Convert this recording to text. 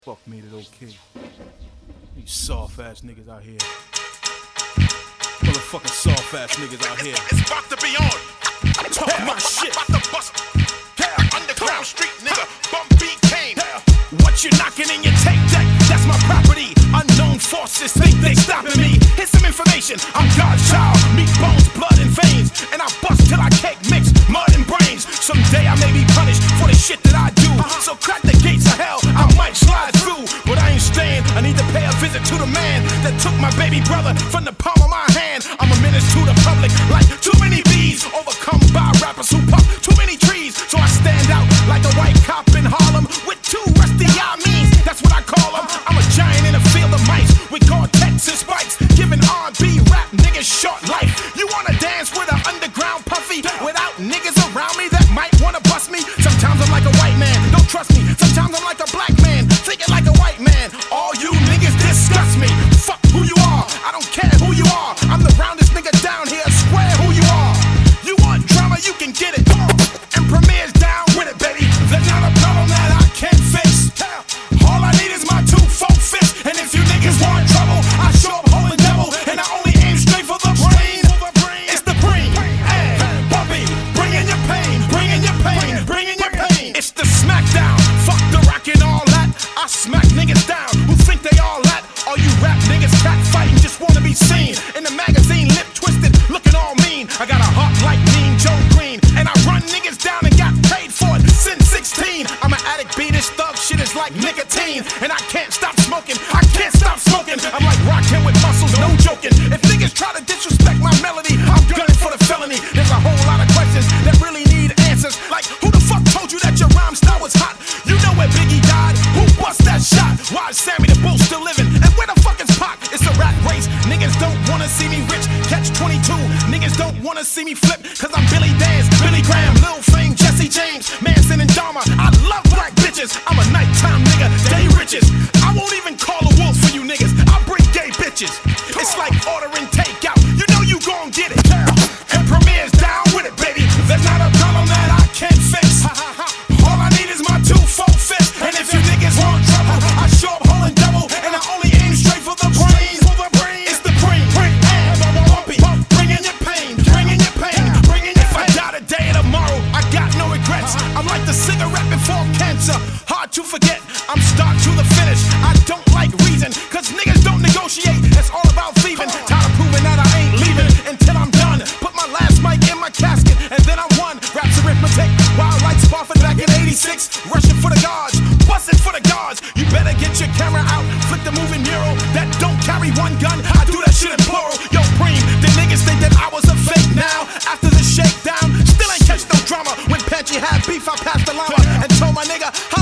Fuck made it okay. These soft ass niggas out here. Motherfucking soft ass niggas out here. It's about to be on. Talk my shit. About to bust. Underground street nigga. Bump beat Kane. What you knocking in your tape deck? That's my property. Unknown forces think they stopping me. Here's some information. I'm God's child. Meat, bones, blood, and veins. And I bust till I cake mix mud and brains. Someday I may be punished for the shit that I do. So crack the gates of hell. I might slide through, but I ain't staying. I need to pay a visit to the man that took my baby brother from the palm of my hand. I'm a menace to the public, like too many bees, overcome by rappers who puff too many trees. So I stand out like a white cop in Harlem with two rusty means. That's what I call them. I'm a giant in a field of mice with Gore-Tex and spikes, giving R&B rap niggas short life. You wanna dance with an underground puffy without niggas around me that might wanna bust me? Sometimes I'm like a white man, don't trust me. Sometimes I'm like a black man, thinking like a white man. All you niggas disgust me. Fuck who you are, I don't care who you are. I'm the roundest nigga down here, square who you are. You want drama, you can get it. And Premier's down with it, baby. There's not a problem that I can't fix. All I need is my 2 folk fists. And if you niggas want trouble, I show up holding devil. And I only aim straight for the brain. It's the brain. Hey, Bobby, bring in your pain, bring in your pain, bring in your pain. It's the smackdown. Fuck the rock and all that. I smack niggas down who think they all that. All you rap niggas cat fighting just wanna be seen. In the magazine, lip twisted, looking all mean. I got a heart like Mean Joe Green. And I run niggas down and got paid for it since 16. I'm an addict, beat this thug shit is like nicotine. And I can't stop smoking, I can't stop smoking. I'm like rockin' with muscles, no joking. If niggas try to disrespect my melody, I'm gunning for the felony. There's a whole lot of questions that really need answers. Like, who the fuck told you that your rhyme style was hot? You know where Biggie died? Who bust that shot? Why is Sammy the Bull still living? And where the fuck is Pac? It's a rat race. Niggas don't wanna see me rich. Catch 22. Niggas don't wanna see me flip. Cause I'm Billy Dance, Billy Graham, Lil Fame, Jesse James, Manson and Dharma. I love black bitches. I'm a nighttime nigga, day riches. I won't even call a wolf for you niggas. I'll bring gay bitches. It's like ordering takeout. You know you gon' get it. And Premier's down with it, baby. There's not a problem that I can't fix. All I need is my 2 folk fists. And if you niggas want trouble, I show up holding double. And I only aim straight for the brain. It's the brain. Bumpy, bring in your pain, bring in your pain, bring in your pain. If I die today or tomorrow, I got no regrets. I'm like the cigarette before cancer. Hard to forget, I'm start to the finish. I don't like reason, cause niggas don't negotiate. It's all about thieving. Tired of proving that I ain't leaving until I'm done. Put my last mic in my casket, and then I'm one. Raps arithmetic, wild like Spofford back in 86. Rushing for the guards, busting for the guards. You better get your camera out, flick the moving mural. That don't carry one gun, I do that shit in plural. Yo, Preem, the niggas think that I was a fake now. After the shakedown, still ain't catch no drama. When Panchy had beef, I passed the llama and told my nigga,